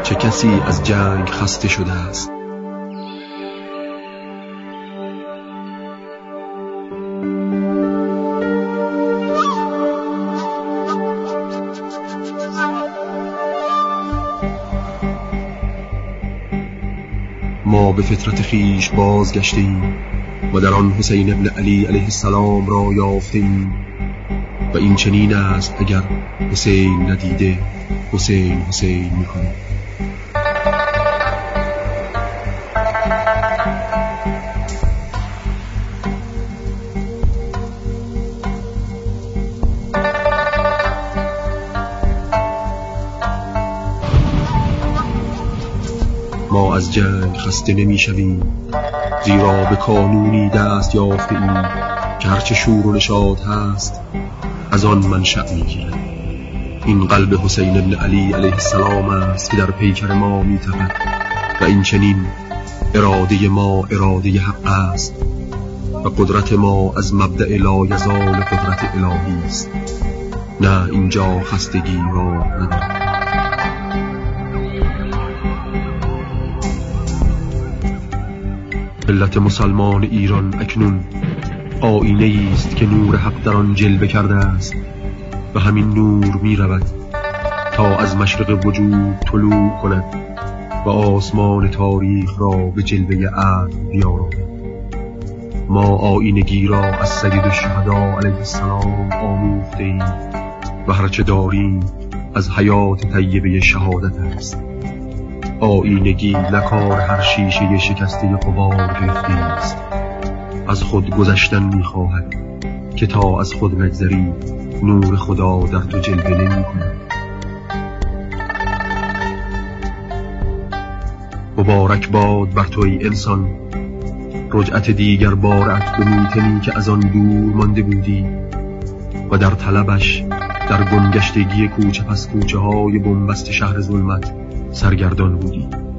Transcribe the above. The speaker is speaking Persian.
چه کسی از جنگ خسته شده است؟ ما به فطرت خیش بازگشتیم و در آن حسین ابن علی علیه السلام را یافتیم و این چنین است اگر حسین ندیده حسین حسین می‌کنه. ما از جنگ خسته نمی‌شویم، زیرا به قانونی دست یافته‌ایم که هرچه شور و نشاط هست از آن منشأ می‌گیرد. این قلب حسین ابن علی علیه السلام است که در پیکر ما می‌تپد و این چنین اراده ما اراده حق است و قدرت ما از مبدأ لا یزال قدرت الهی است. نه اینجا خستگی را ندارد. ملت مسلمان ایران اکنون آینه است که نور حق در آن جلوه کرده است و همین نور می رود تا از مشرق وجود طلوع کند و آسمان تاریخ را به جلوه عدل بیاراند. ما آینگی را از سید الشهدا علیه السلام آموخته‌ایم و هرچه داریم از حیات طیبه شهادت است. آینگی نکار هر شیشه شکسته غبار گرفته است. از خود گذشتن می‌خواهد که تا از خود نگذری نور خدا در تو جلوه نمی‌کند. مبارک باد بر تو ای انسان رجعت دیگر بارت به موطنی که از آن دور مانده بودی و در طلبش در گمگشتگی کوچه پس کوچه های بنبست شهر ظلمت سرگردان بودی.